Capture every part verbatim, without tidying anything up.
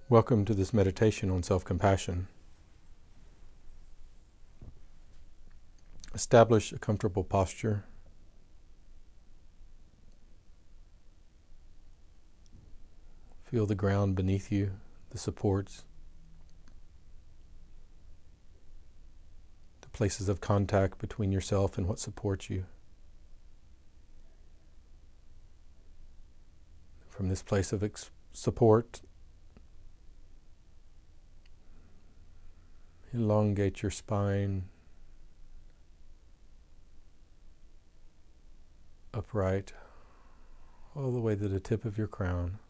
Welcome to this meditation on self-compassion. Establish a comfortable posture. Feel the ground beneath you, the supports, the places of contact between yourself and what supports you. From this place of ex- support, elongate your spine, upright, all the way to the tip of your crown.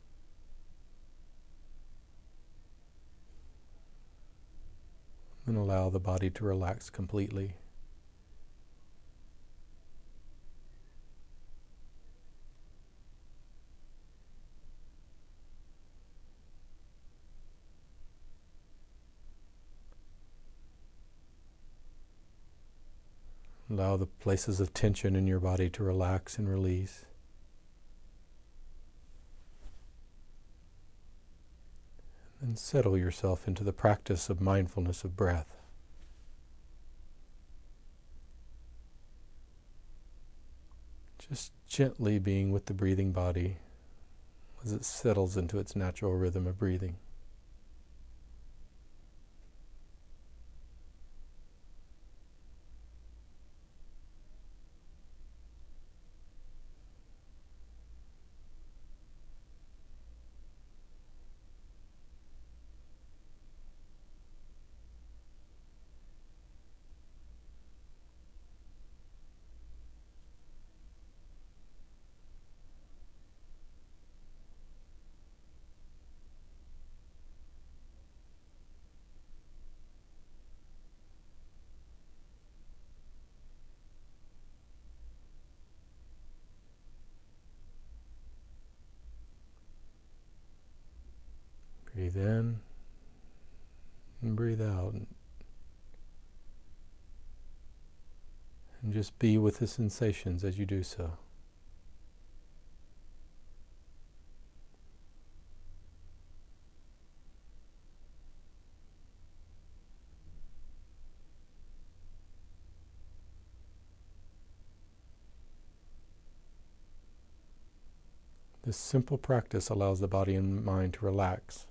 Then allow the body to relax completely. Allow the places of tension in your body to relax and release. And settle yourself into the practice of mindfulness of breath. Just gently being with the breathing body as it settles into its natural rhythm of breathing. Breathe in and breathe out. And just be with the sensations as you do so. This simple practice allows the body and mind to relax.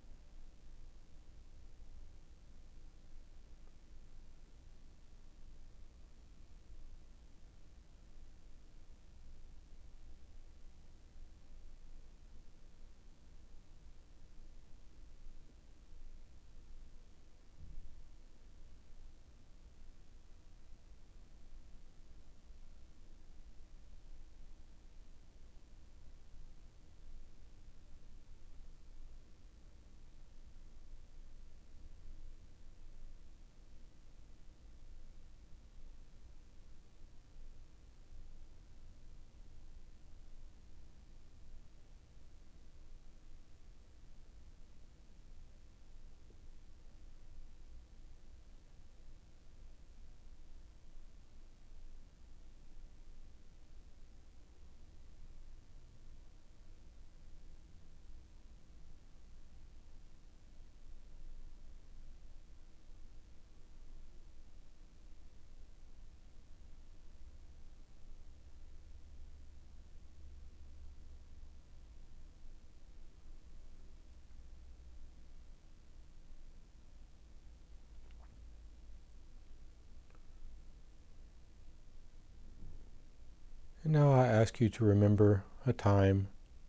And now I ask you to remember a time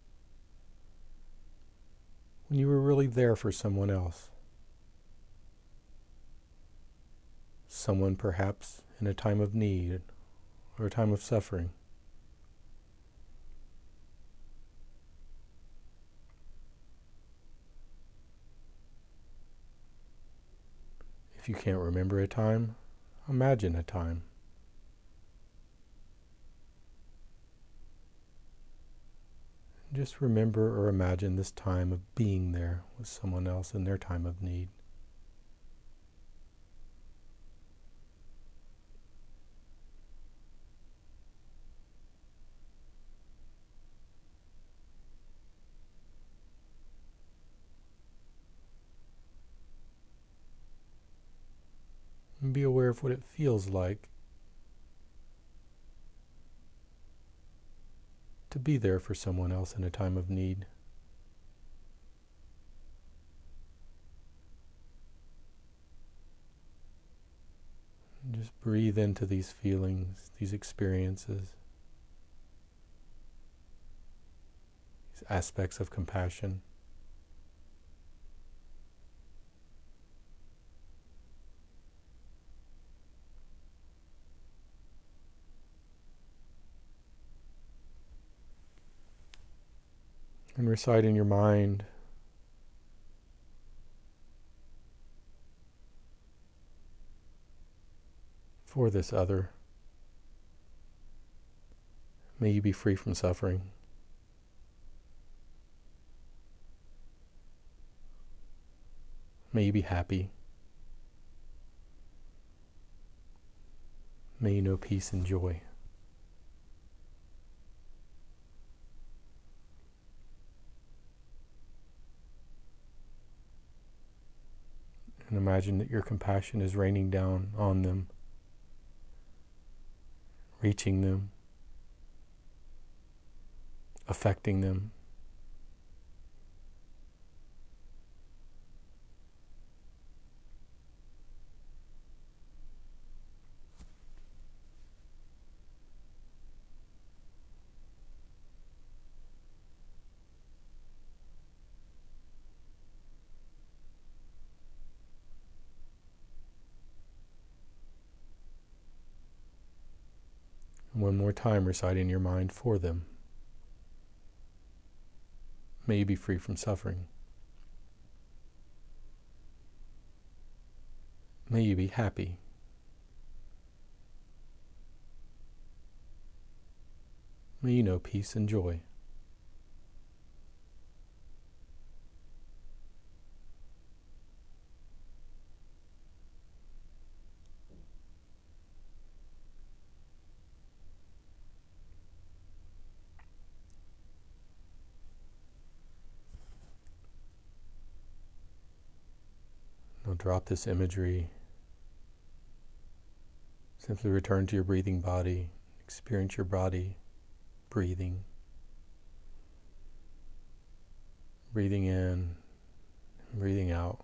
when you were really there for someone else. Someone perhaps in a time of need or a time of suffering. If you can't remember a time, imagine a time. Just remember or imagine this time of being there with someone else in their time of need. of what it feels like to be there for someone else in a time of need. And just breathe into these feelings, these experiences, these aspects of compassion. And recite in your mind for this other. May you be free from suffering. May you be happy. May you know peace and joy. And imagine that your compassion is raining down on them, reaching them, affecting them. One more time, recite in your mind for them. May you be free from suffering. May you be happy. May you know peace and joy. Now drop this imagery. Simply return to your breathing body. Experience your body breathing. Breathing in, breathing out.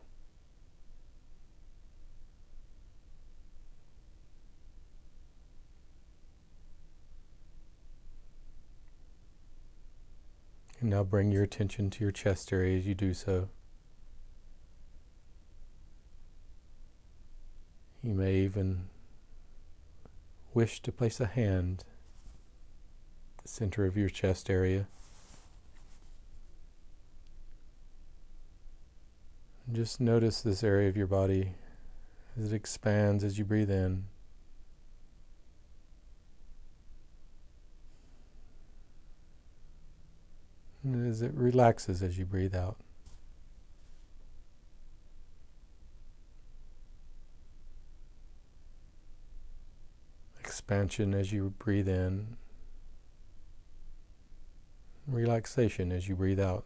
And now bring your attention to your chest area as you do so. You may even wish to place a hand at the center of your chest area. And just notice this area of your body as it expands as you breathe in. And as it relaxes as you breathe out. Expansion as you breathe in. Relaxation as you breathe out.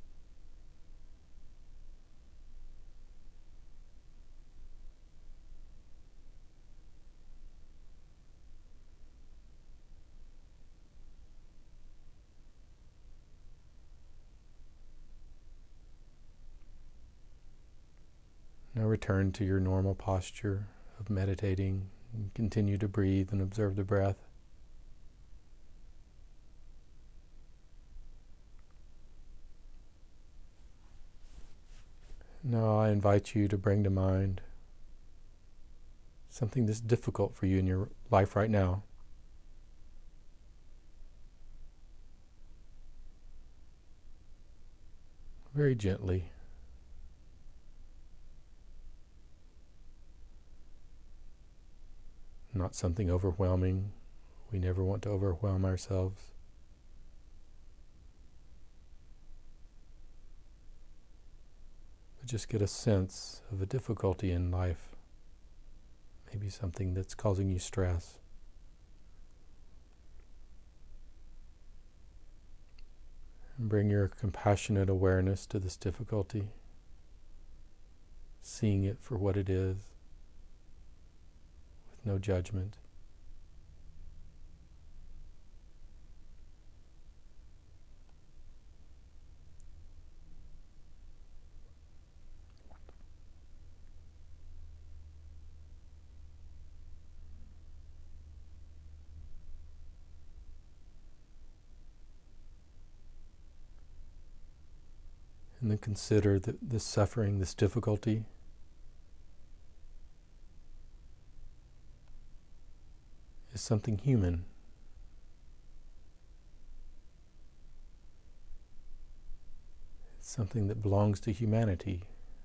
Now return to your normal posture of meditating. And continue to breathe and observe the breath. Now I invite you to bring to mind something that's difficult for you in your life right now. Very gently. Not something overwhelming. We never want to overwhelm ourselves. But just get a sense of a difficulty in life. Maybe something that's causing you stress. And bring your compassionate awareness to this difficulty, seeing it for what it is. no judgment. And then consider that this suffering, this difficulty, is something human. It's something that belongs to humanity.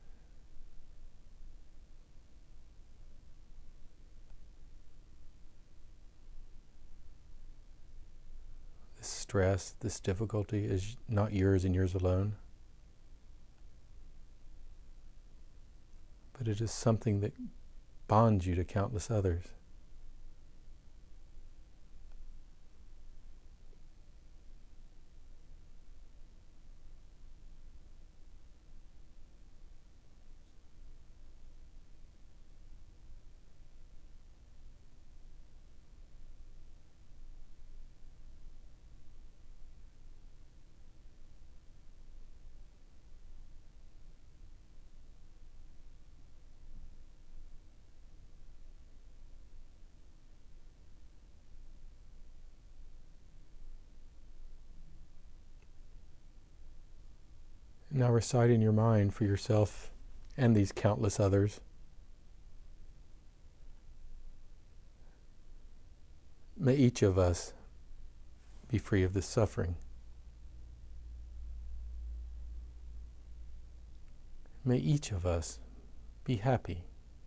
This stress, this difficulty is not yours and yours alone. But it is something that bonds you to countless others. Now recite in your mind for yourself and these countless others. May each of us be free of this suffering. May each of us be happy.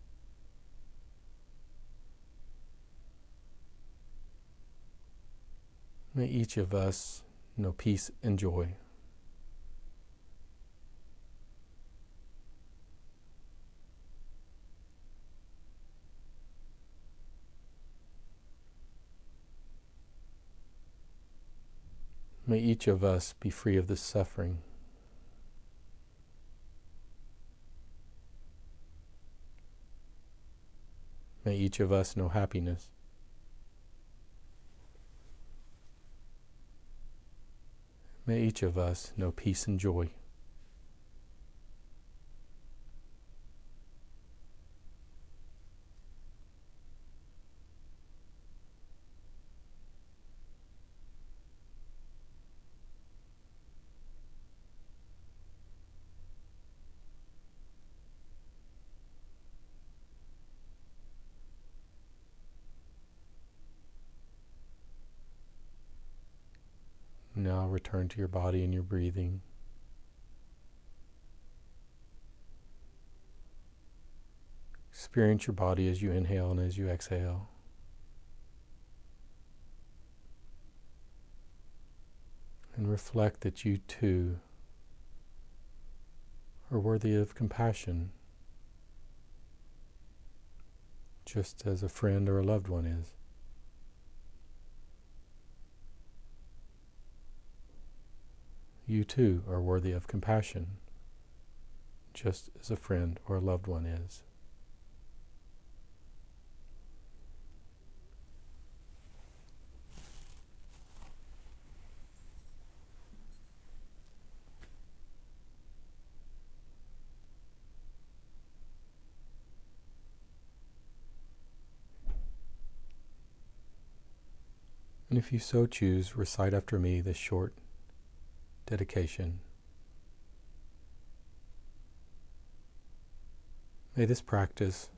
May each of us know peace and joy. May each of us be free of this suffering. May each of us know happiness. May each of us know peace and joy. Now return to your body and your breathing. Experience your body as you inhale and as you exhale. And reflect that you too are worthy of compassion, just as a friend or a loved one is. You too are worthy of compassion, just as a friend or a loved one is. And if you so choose, recite after me this short dedication. May this practice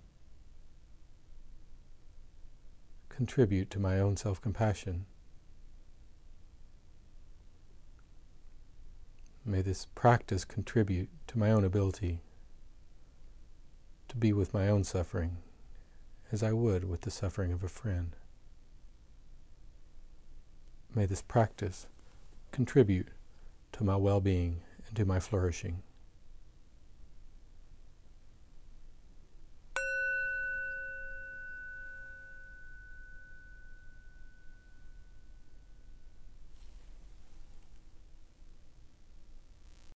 contribute to my own self-compassion. May this practice contribute to my own ability to be with my own suffering as I would with the suffering of a friend. May this practice contribute to my well-being and to my flourishing.